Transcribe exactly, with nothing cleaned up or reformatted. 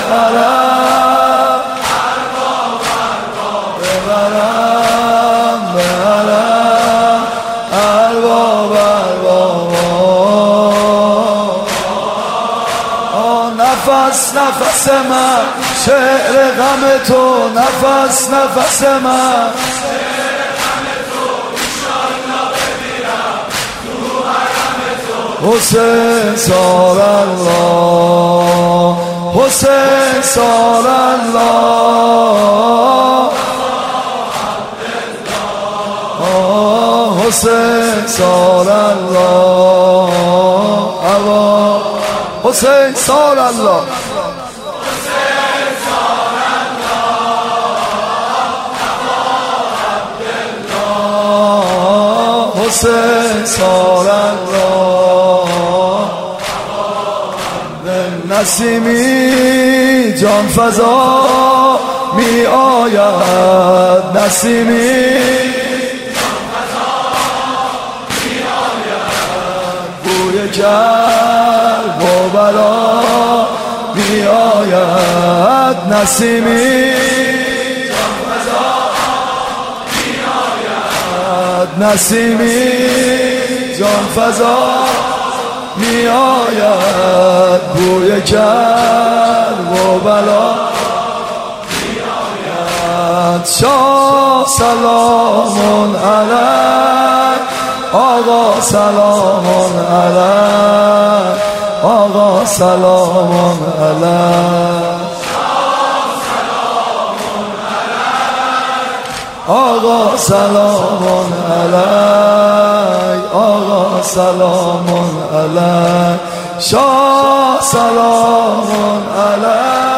ببرم ببرم ببرم ارباب ارباب نفس نفس من شعر غم تو نفس نفس من حسین سال الله حسین سال الله حسین سال الله حسین سال الله حسین سال الله نسیمی جان فضا می آید نسیمی جان فضا می آید بوی کرب و بلا می آید نسیمی جان فضا می آید نسیمی جان فضا می آید بوی کرب و بلا می آید شاه سلام علیک آقا سلام علیک آقا سلام علیک آقا سلام علیک آقا سلام علیک شاه سلام علیک